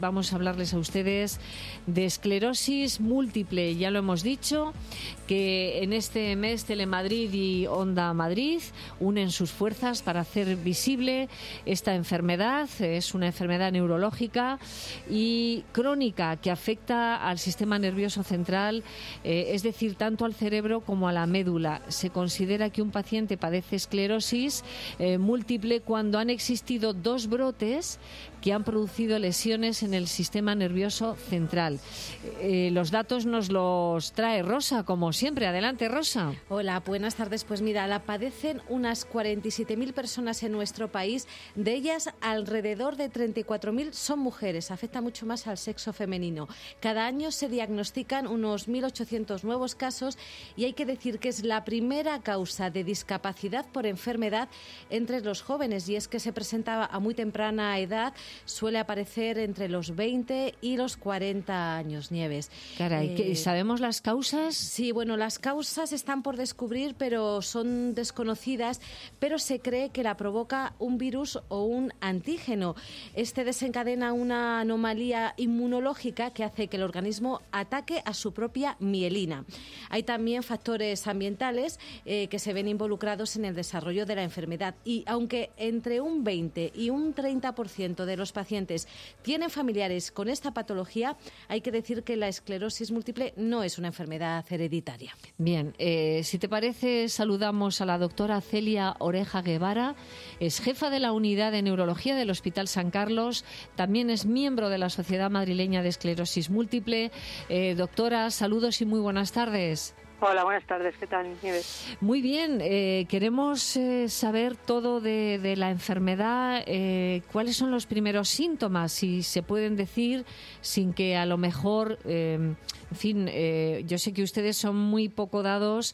Vamos a hablarles a ustedes de esclerosis múltiple. Ya lo hemos dicho, que en este mes Telemadrid y Onda Madrid unen sus fuerzas para hacer visible esta enfermedad. Es una enfermedad neurológica y crónica que afecta al sistema nervioso central, es decir, tanto al cerebro como a la médula. Se considera que un paciente padece esclerosis múltiple cuando han existido dos brotes que han producido lesiones en el sistema nervioso central. Los datos nos los trae Rosa, como siempre. Adelante, Rosa. Hola, buenas tardes. Pues mira, la padecen unas 47.000 personas en nuestro país. De ellas, alrededor de 34.000 son mujeres. Afecta mucho más al sexo femenino. Cada año se diagnostican unos 1.800 nuevos casos y hay que decir que es la primera causa de discapacidad por enfermedad entre los jóvenes, y es que se presenta a muy temprana edad. Suele aparecer entre los 20 y los 40 años, Nieves. Caray, ¿sabemos las causas? Sí, bueno, las causas están por descubrir, pero son desconocidas, pero se cree que la provoca un virus o un antígeno. Este desencadena una anomalía inmunológica que hace que el organismo ataque a su propia mielina. Hay también factores ambientales que se ven involucrados en el desarrollo de la enfermedad, y aunque entre un 20 y un 30% de los pacientes tienen familiares con esta patología, hay que decir que la esclerosis múltiple no es una enfermedad hereditaria. Bien, si te parece, saludamos a la doctora Celia Oreja Guevara. Es jefa de la unidad de neurología del Hospital San Carlos. También es miembro de la Sociedad Madrileña de Esclerosis Múltiple. Doctora, saludos y muy buenas tardes. Hola, buenas tardes. ¿Qué tal, Nieves? Muy bien. Queremos saber todo de la enfermedad. ¿Cuáles son los primeros síntomas? Si se pueden decir sin que a lo mejor... en fin, yo sé que ustedes son muy poco dados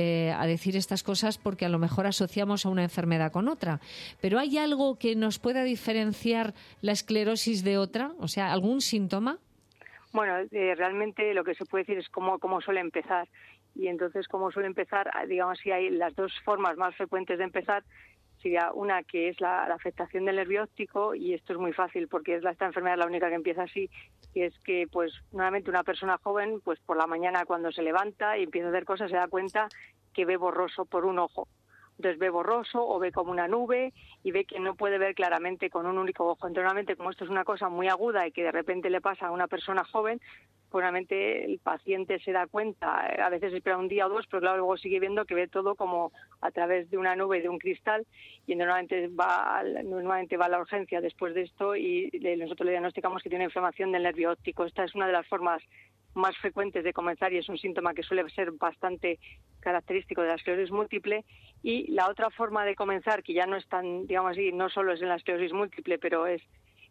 a decir estas cosas porque a lo mejor asociamos a una enfermedad con otra. Pero ¿hay algo que nos pueda diferenciar la esclerosis de otra? O sea, ¿algún síntoma? Bueno, realmente lo que se puede decir es cómo suele empezar. Y entonces, como suele empezar, digamos, si hay las dos formas más frecuentes de empezar, sería una que es la afectación del nervio óptico, y esto es muy fácil porque es esta enfermedad la única que empieza así, que es que, pues, nuevamente una persona joven, pues por la mañana cuando se levanta y empieza a hacer cosas, se da cuenta que ve borroso por un ojo. Entonces ve borroso o ve como una nube y ve que no puede ver claramente con un único ojo. Entonces, normalmente, como esto es una cosa muy aguda y que de repente le pasa a una persona joven, seguramente el paciente se da cuenta, a veces espera un día o dos, pero claro, luego sigue viendo que ve todo como a través de una nube, de un cristal, y normalmente va a la urgencia después de esto y nosotros le diagnosticamos que tiene inflamación del nervio óptico. Esta es una de las formas más frecuentes de comenzar y es un síntoma que suele ser bastante característico de la esclerosis múltiple. Y la otra forma de comenzar, que ya no es tan, digamos así, no solo es en la esclerosis múltiple, pero es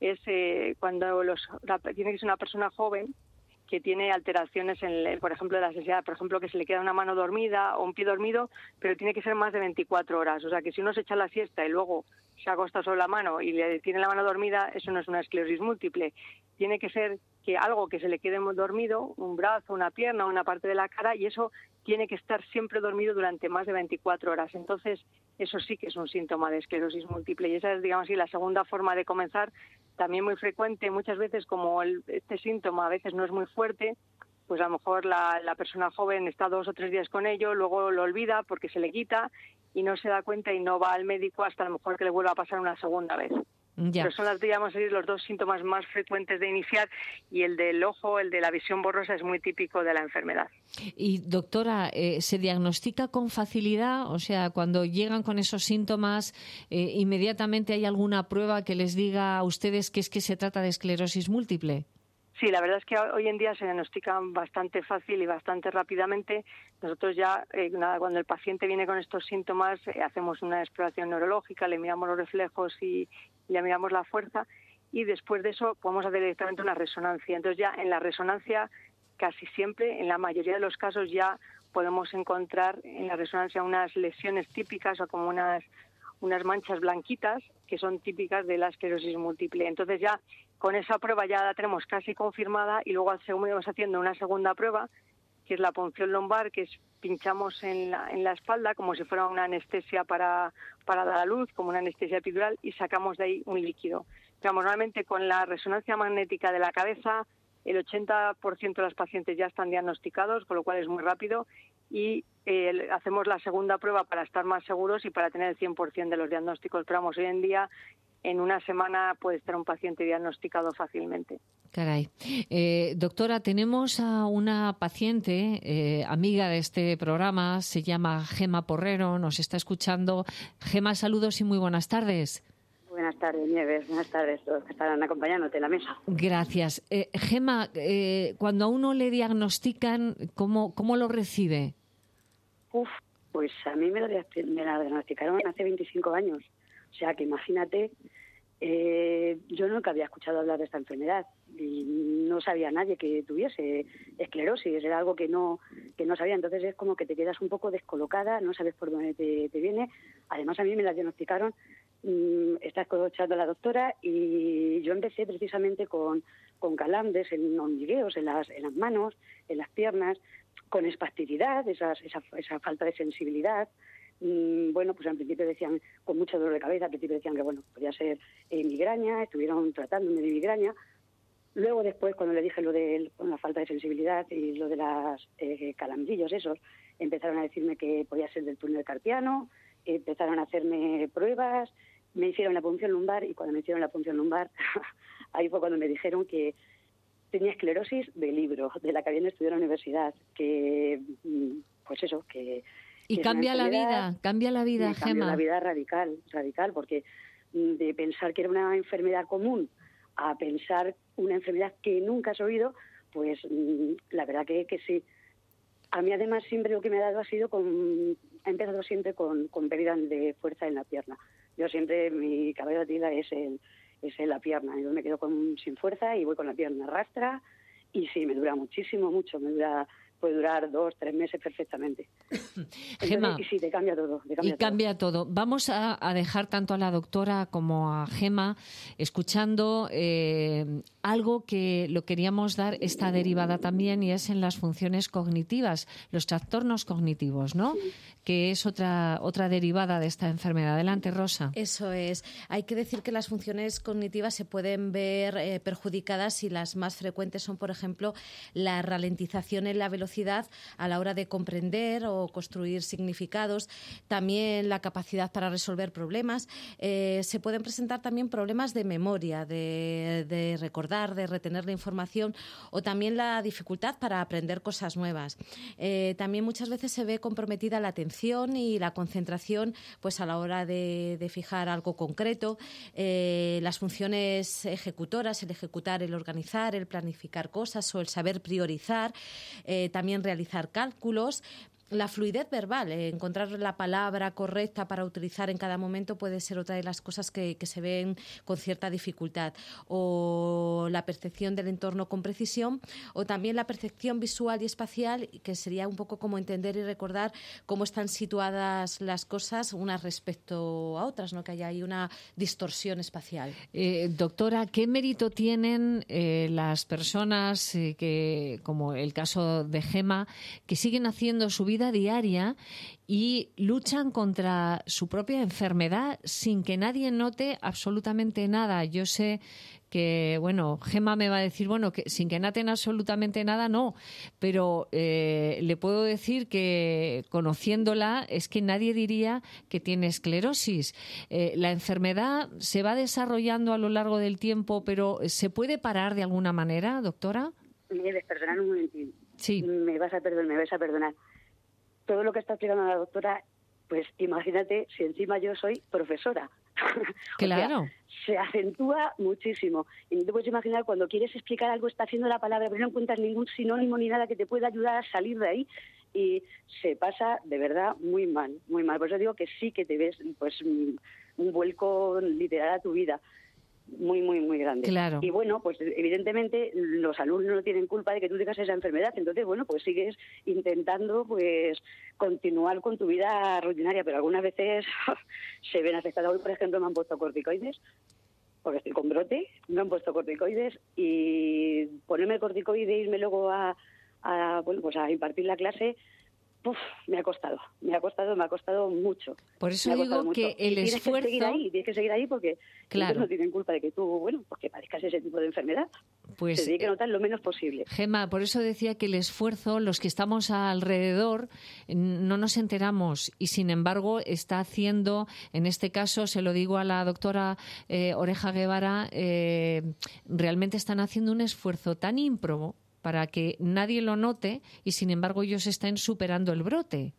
cuando tiene que ser una persona joven que tiene alteraciones por ejemplo, de la sensibilidad, por ejemplo, que se le queda una mano dormida o un pie dormido, pero tiene que ser más de 24 horas. O sea, que si uno se echa la siesta y luego se acosta sobre la mano y le tiene la mano dormida, eso no es una esclerosis múltiple. Tiene que ser que algo que se le quede dormido, un brazo, una pierna, una parte de la cara, y eso tiene que estar siempre dormido durante más de 24 horas. Entonces, eso sí que es un síntoma de esclerosis múltiple. Y esa es, digamos así, la segunda forma de comenzar, también muy frecuente. Muchas veces, como este síntoma a veces no es muy fuerte, pues a lo mejor la persona joven está 2 o 3 días con ello, luego lo olvida porque se le quita y no se da cuenta y no va al médico hasta a lo mejor que le vuelva a pasar una segunda vez. Ya. Pero son los dos síntomas más frecuentes de iniciar, y el del ojo, el de la visión borrosa, es muy típico de la enfermedad. Y doctora, ¿se diagnostica con facilidad? O sea, cuando llegan con esos síntomas, ¿inmediatamente hay alguna prueba que les diga a ustedes que se trata de esclerosis múltiple? Sí, la verdad es que hoy en día se diagnostican bastante fácil y bastante rápidamente. Nosotros ya, cuando el paciente viene con estos síntomas, hacemos una exploración neurológica, le miramos los reflejos y le miramos la fuerza, y después de eso podemos hacer directamente una resonancia. Entonces ya en la resonancia, casi siempre, en la mayoría de los casos, ya podemos encontrar en la resonancia unas lesiones típicas o como unas manchas blanquitas que son típicas de la esclerosis múltiple. Entonces ya con esa prueba ya la tenemos casi confirmada, y luego seguimos haciendo una segunda prueba, que es la punción lumbar, que es pinchamos en la espalda como si fuera una anestesia para dar a luz, como una anestesia epidural, y sacamos de ahí un líquido. Digamos, normalmente con la resonancia magnética de la cabeza, el 80% de los pacientes ya están diagnosticados, con lo cual es muy rápido, y hacemos la segunda prueba para estar más seguros y para tener el 100% de los diagnósticos. Pero vamos, hoy en día, en una semana puede estar un paciente diagnosticado fácilmente. Caray. Doctora, tenemos a una paciente, amiga de este programa, se llama Gema Porrero, nos está escuchando. Gema, saludos y muy buenas tardes. Buenas tardes, Nieves. Buenas tardes a todos que están acompañándote en la mesa. Gracias. Gema, cuando a uno le diagnostican, ¿cómo lo recibe? Pues a mí me la diagnosticaron hace 25 años. O sea, que imagínate, yo nunca había escuchado hablar de esta enfermedad y no sabía nadie que tuviese esclerosis. Era algo que no sabía. Entonces es como que te quedas un poco descolocada, no sabes por dónde te viene. Además, a mí me la diagnosticaron, está escuchando a la doctora, y yo empecé precisamente con calambres en hormigueos, en las manos, en las piernas, con espasticidad, esa falta de sensibilidad. Bueno, pues al principio decían, con mucho dolor de cabeza, al principio decían que bueno, podía ser migraña, estuvieron tratándome de migraña. Luego después, cuando le dije lo de la falta de sensibilidad y lo de las calambrillos esos, empezaron a decirme que podía ser del túnel carpiano, empezaron a hacerme pruebas, me hicieron la punción lumbar, y cuando me hicieron la punción lumbar, ahí fue cuando me dijeron que tenía esclerosis de libro, de la que habían estudiado en la universidad, que, pues eso, que... Y cambia la vida, Gema. Cambia la vida radical, porque de pensar que era una enfermedad común a pensar una enfermedad que nunca has oído, pues la verdad que sí. A mí además siempre lo que me ha dado ha empezado siempre con pérdida de fuerza en la pierna. Yo siempre, mi caballo de tila es en la pierna. Yo me quedo sin fuerza y voy con la pierna arrastra, y sí, me dura muchísimo, puede durar 2-3 meses perfectamente. Gema, y sí, te cambia todo. Cambia todo. Vamos a dejar tanto a la doctora como a Gema escuchando algo que lo queríamos dar esta derivada también, y es en las funciones cognitivas, los trastornos cognitivos, ¿no? Sí. Que es otra derivada de esta enfermedad. Adelante, Rosa. Eso es. Hay que decir que las funciones cognitivas se pueden ver perjudicadas, y las más frecuentes son, por ejemplo, la ralentización en la velocidad a la hora de comprender o construir significados, también la capacidad para resolver problemas. Se pueden presentar también problemas de memoria, de recordar, de retener la información, o también la dificultad para aprender cosas nuevas. También muchas veces se ve comprometida la atención y la concentración, pues a la hora de fijar algo concreto. Las funciones ejecutoras, el ejecutar, el organizar, el planificar cosas, o el saber priorizar, también realizar cálculos. La fluidez verbal, encontrar la palabra correcta para utilizar en cada momento, puede ser otra de las cosas que se ven con cierta dificultad. O la percepción del entorno con precisión, o también la percepción visual y espacial, que sería un poco como entender y recordar cómo están situadas las cosas unas respecto a otras, ¿no? Que haya ahí una distorsión espacial. Doctora, ¿qué mérito tienen las personas que, como el caso de Gema, que siguen haciendo su vida diaria y luchan contra su propia enfermedad sin que nadie note absolutamente nada? Yo sé que, bueno, Gema me va a decir, bueno, que sin que noten absolutamente nada, no, pero le puedo decir que, conociéndola, es que nadie diría que tiene esclerosis. La enfermedad se va desarrollando a lo largo del tiempo, pero ¿se puede parar de alguna manera, doctora? Nieves, perdonad un momentín. Sí. Me vas a perdonar. Todo lo que está explicando la doctora, pues imagínate si encima yo soy profesora. Claro. O sea, se acentúa muchísimo. Y no te puedes imaginar, cuando quieres explicar algo, está haciendo la palabra, pero no encuentras ningún sinónimo ni nada que te pueda ayudar a salir de ahí. Y se pasa, de verdad, muy mal, muy mal. Por eso digo que sí que te ves pues un vuelco literal a tu vida. Muy, muy, muy grande. Claro. Y bueno, pues evidentemente los alumnos no tienen culpa de que tú tengas esa enfermedad, entonces bueno, pues sigues intentando pues continuar con tu vida rutinaria, pero algunas veces se ven afectadas. Hoy, por ejemplo, me han puesto corticoides, porque estoy con brote, me han puesto corticoides, y ponerme corticoides e irme luego a impartir la clase, me ha costado mucho. Por eso digo que el esfuerzo... Tienes que seguir ahí porque claro, ellos no tienen culpa de que tú, porque padezcas ese tipo de enfermedad. Pues, se tiene que notar lo menos posible. Gemma, por eso decía que el esfuerzo, los que estamos alrededor, no nos enteramos y, sin embargo, está haciendo, en este caso, se lo digo a la doctora Oreja Guevara, realmente están haciendo un esfuerzo tan ímprobo para que nadie lo note y, sin embargo, ellos están superando el brote.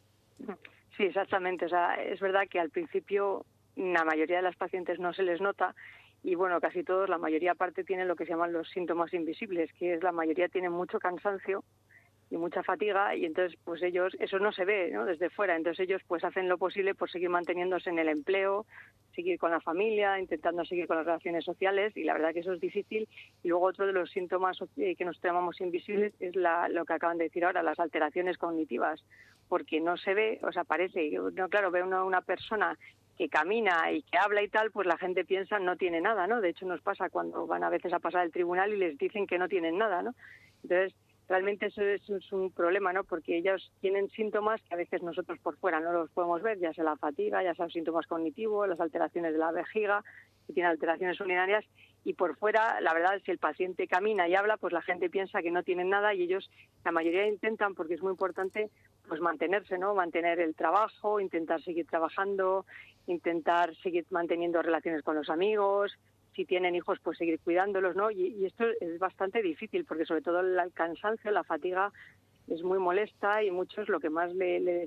Sí, exactamente. O sea, es verdad que al principio la mayoría de las pacientes no se les nota y, bueno, casi todos, la mayoría aparte tienen lo que se llaman los síntomas invisibles, que es la mayoría tienen mucho cansancio y mucha fatiga y entonces pues ellos, eso no se ve, ¿no?, desde fuera, entonces ellos pues hacen lo posible por seguir manteniéndose en el empleo, seguir con la familia, intentando seguir con las relaciones sociales y la verdad que eso es difícil. Y luego otro de los síntomas que nos llamamos invisibles es lo que acaban de decir ahora, las alteraciones cognitivas, porque no se ve, o sea, parece, no, claro, ve una persona que camina y que habla y tal, pues la gente piensa no tiene nada, ¿no? De hecho nos pasa cuando van a veces a pasar el tribunal y les dicen que no tienen nada, ¿no? Entonces realmente eso es un problema, ¿no? Porque ellos tienen síntomas que a veces nosotros por fuera no los podemos ver, ya sea la fatiga, ya sea los síntomas cognitivos, las alteraciones de la vejiga, que tiene alteraciones urinarias, y por fuera, la verdad, si el paciente camina y habla, pues la gente piensa que no tienen nada y ellos, la mayoría intentan, porque es muy importante, pues mantenerse, ¿no? Mantener el trabajo, intentar seguir trabajando, intentar seguir manteniendo relaciones con los amigos. Si tienen hijos, pues seguir cuidándolos, ¿no? Y esto es bastante difícil porque sobre todo el cansancio, la fatiga es muy molesta y muchos lo que más les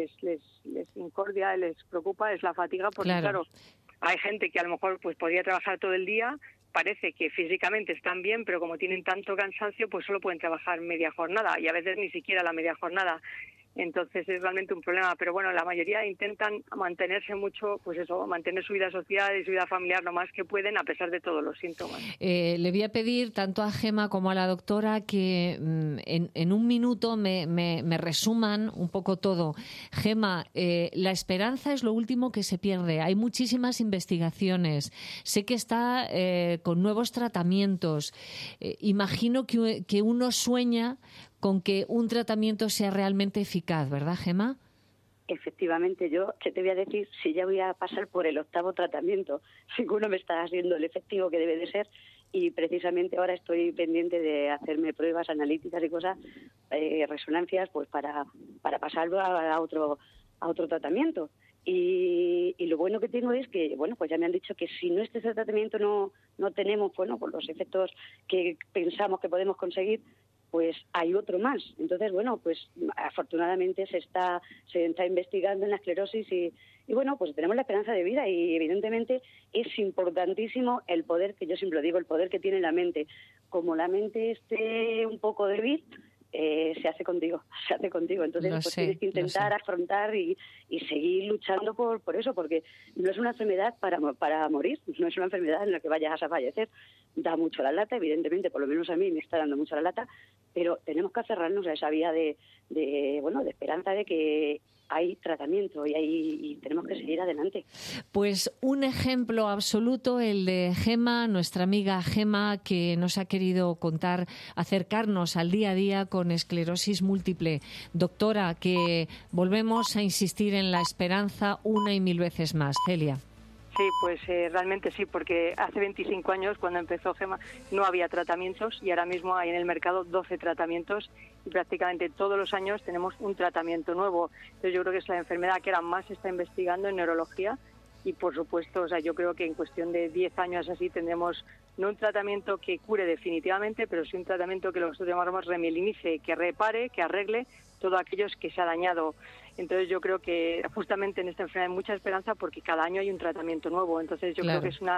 incordia, les preocupa es la fatiga porque, claro, hay gente que a lo mejor pues podría trabajar todo el día, parece que físicamente están bien, pero como tienen tanto cansancio, pues solo pueden trabajar media jornada y a veces ni siquiera la media jornada. Entonces es realmente un problema, pero bueno, la mayoría intentan mantenerse mucho, pues eso, mantener su vida social y su vida familiar lo más que pueden a pesar de todos los síntomas. Le voy a pedir tanto a Gemma como a la doctora que en un minuto me resuman un poco todo. Gemma, la esperanza es lo último que se pierde. Hay muchísimas investigaciones. Sé que está con nuevos tratamientos. Imagino que uno sueña con que un tratamiento sea realmente eficaz, ¿verdad, Gemma? Efectivamente, yo, ¿qué te voy a decir? Si ya voy a pasar por el 8º tratamiento, ninguno me está haciendo el efectivo que debe de ser y precisamente ahora estoy pendiente de hacerme pruebas analíticas y cosas, resonancias, pues para pasarlo a otro tratamiento. Y lo bueno que tengo es que, bueno, pues ya me han dicho que si no este tratamiento no tenemos, bueno, por los efectos que pensamos que podemos conseguir, pues hay otro más. Entonces, bueno, pues afortunadamente se está investigando en la esclerosis y bueno, pues tenemos la esperanza de vida y evidentemente es importantísimo el poder, que yo siempre lo digo, el poder que tiene la mente. Como la mente esté un poco débil, se hace contigo. Entonces, pues tienes que intentar afrontar y seguir luchando por eso, porque no es una enfermedad para morir, no es una enfermedad en la que vayas a fallecer. Da mucho la lata, evidentemente, por lo menos a mí me está dando mucho la lata, pero tenemos que aferrarnos a esa vía de esperanza de que hay tratamiento y tenemos que seguir adelante. Pues un ejemplo absoluto, el de Gemma, nuestra amiga Gemma, que nos ha querido contar, acercarnos al día a día con esclerosis múltiple. Doctora, que volvemos a insistir en la esperanza una y mil veces más. Celia. Sí, pues realmente sí, porque hace 25 años, cuando empezó Gemma, no había tratamientos y ahora mismo hay en el mercado 12 tratamientos y prácticamente todos los años tenemos un tratamiento nuevo. Entonces yo creo que es la enfermedad que ahora más se está investigando en neurología y, por supuesto, o sea, yo creo que en cuestión de 10 años así tendremos no un tratamiento que cure definitivamente, pero sí un tratamiento que lo que nosotros llamamos remilinice, que repare, que arregle todo aquello que se ha dañado. Entonces yo creo que justamente en esta enfermedad hay mucha esperanza porque cada año hay un tratamiento nuevo. Entonces yo creo que es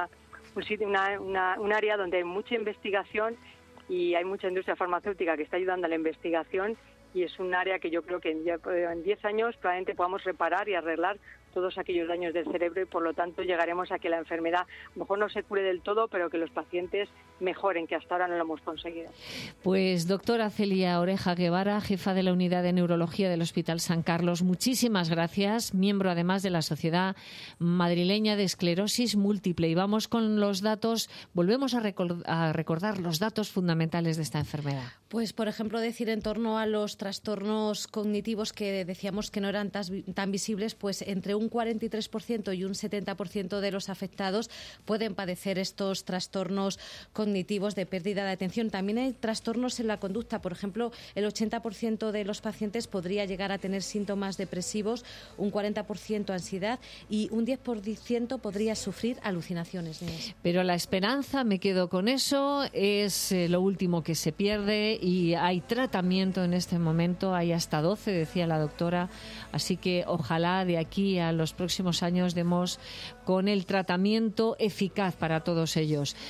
un área donde hay mucha investigación y hay mucha industria farmacéutica que está ayudando a la investigación y es un área que yo creo que en 10 años probablemente podamos reparar y arreglar todos aquellos daños del cerebro y por lo tanto llegaremos a que la enfermedad a lo mejor no se cure del todo, pero que los pacientes mejoren, que hasta ahora no lo hemos conseguido. Pues doctora Celia Oreja Guevara, jefa de la Unidad de Neurología del Hospital San Carlos, muchísimas gracias, miembro además de la Sociedad Madrileña de Esclerosis Múltiple. Y vamos con los datos, volvemos a recordar los datos fundamentales de esta enfermedad. Pues, por ejemplo, decir en torno a los trastornos cognitivos que decíamos que no eran tan visibles, pues entre un 43% y un 70% de los afectados pueden padecer estos trastornos cognitivos de pérdida de atención. También hay trastornos en la conducta. Por ejemplo, el 80% de los pacientes podría llegar a tener síntomas depresivos, un 40% ansiedad y un 10% podría sufrir alucinaciones. Inés. Pero la esperanza, me quedo con eso, es lo último que se pierde y hay tratamiento en este momento, hay hasta 12, decía la doctora, así que ojalá de aquí a los próximos años demos con el tratamiento eficaz para todos ellos.